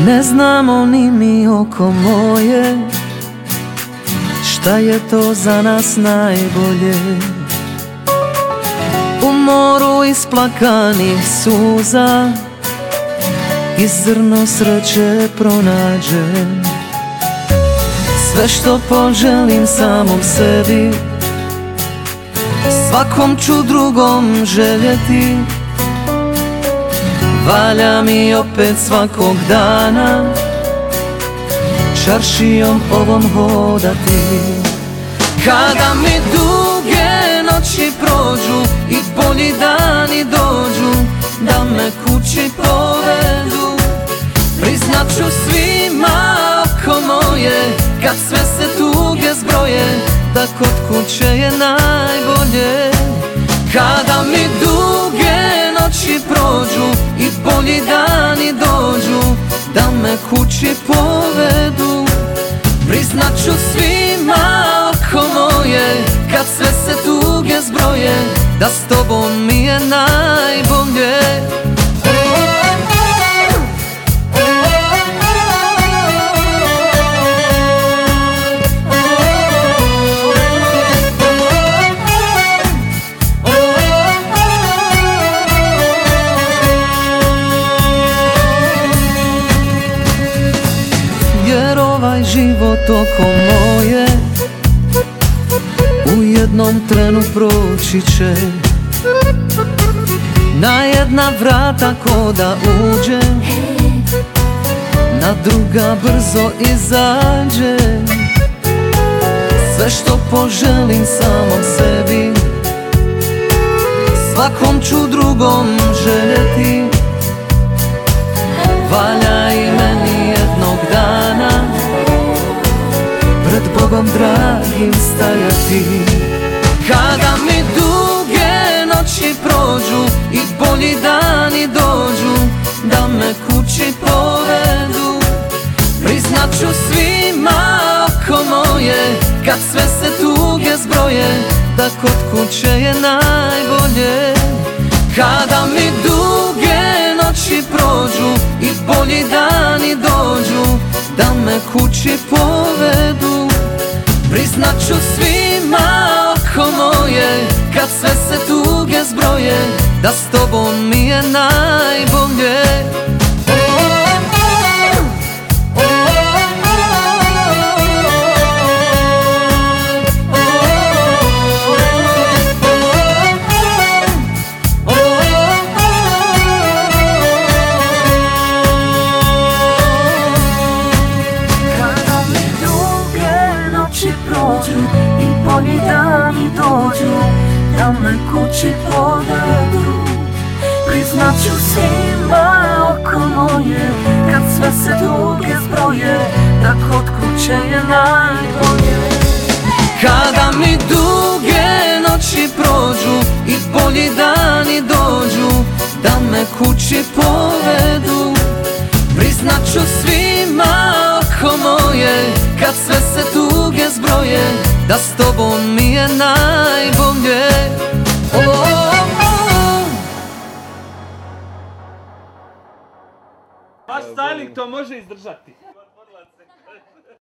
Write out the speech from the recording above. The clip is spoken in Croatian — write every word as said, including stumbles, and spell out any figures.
Ne znamo ni mi oko moje šta je to za nas najbolje. U moru isplakanih suza i zrno sreće pronađem. Sve što poželim samom sebi, svakom ću drugom željeti. Valja mi opet svakog dana čaršijom ovom hodati. Kada mi duge noći prođu i bolji dani dođu, da me kući povedu, priznat ću svima oko moje, kad sve se tuge zbroje, da kod kuće je najbolje. Kada mi duge noći prođu i bolji dani dođu, da me kući povedu, priznat ću svima oko moje, kad sve se tuge zbroje, da s tobom mi je najbolje. Jer ovaj život oko moje u jednom trenu proći će. Na jedna vrata ko da uđe, na druga brzo izađe. Sve što poželim samom sebi, svakom ću drugom željeti. Valja i meni jednog dana pred Bogom dragim stajati. Kada mi duge noći prođu i bolji dani dođu, da me kući povedu, priznat ću svima oko moje, kad sve se tuge zbroje, da kod kuće je najbolje. Kada mi duge noći prođu i bolji dani dođu, da me kući povedu, priznat ću svima oko moje, kad sve se tuge zbroje, da s tobom mi je najbolje. I bolji dani dođu, da me kući povedu, priznat ću svima oko moje, kad sve se tuge zbroje, da kod kuće je najbolje. Kada mi duge noći prođu i bolji dani dođu, da me kući povedu, priznat ću svima oko moje, kad sve se tuge zbroje, da s tobom mi je najbolje. Oh, oh, oh. Vaš styling to može izdržati.